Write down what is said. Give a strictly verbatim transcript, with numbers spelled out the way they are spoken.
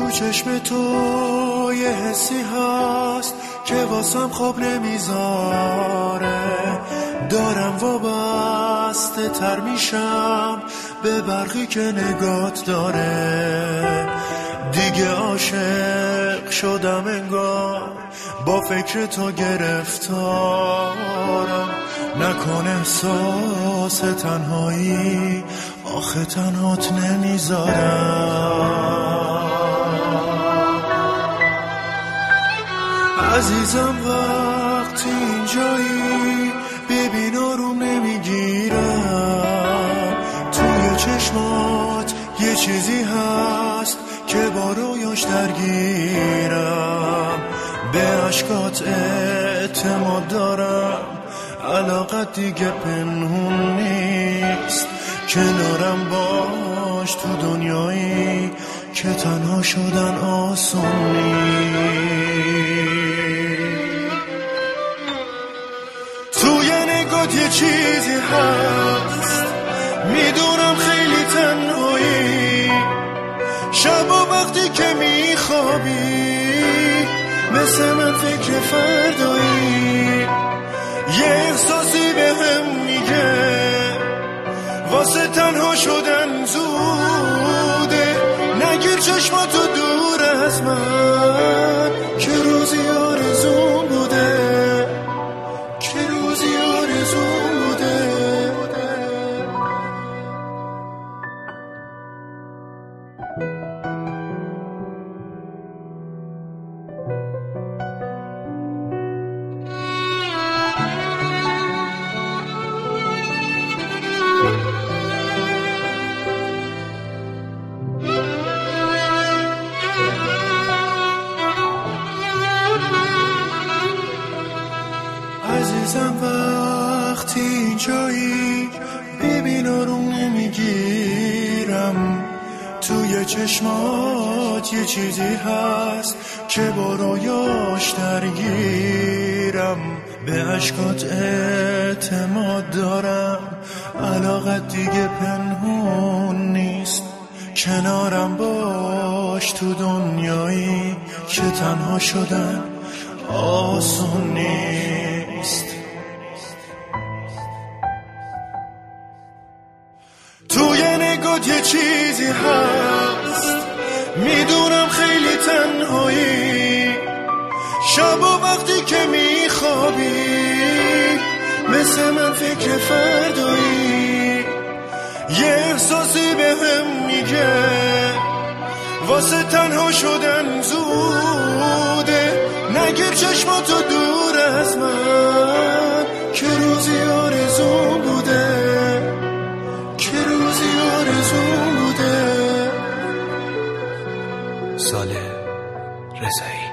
تو چشم تو یه حسی هست که واسم خواب نمیذاره، دارم وابسته تر میشم به برقی که نگات داره. دیگه عاشق شدم انگار، با فکر تو گرفتارم. نکن احساس تنهایی، آخه تنهات نمیذارم. عزیزم وقتی اینجایی ببین آروم نمیگیرم، توی چشمات یه چیزی هست که با رویاش درگیرم. به عشقات اعتماد دارم، علاقت دیگه پنهون نیست. کنارم باش تو دنیایی که تنها شدن آسون نیست. توی نگات یه چیزی هست، میدونم خیلی تنهایی. شبا وقتی که میخوابی مثل من فکر فردایی، یه احساسی به هم میگه واسه تنها شدن زوده. نگیر چشماتو دور از من که روزی آرزون بوده، که روزی آرزون بوده. عزیزم وقتی اینجایی ببین آروم نمیگیرم، توی چشمات یه چیزی هست که با رویاش درگیرم. به عشقات اعتماد دارم، علاقت دیگه پنهون نیست. کنارم باش تو دنیایی که تنها شدن آسون نیست. توی نگات یه چیزی هست، میدونم خیلی تنهایی. شبا وقتی که میخوابی مثل من فکر فردایی، یه احساسی به هم میگه واسه تنها شدن زوده. نگیر چشماتو دور از من که روزی آرزون بوده، که روزی آرزون بوده. ساله رضایی.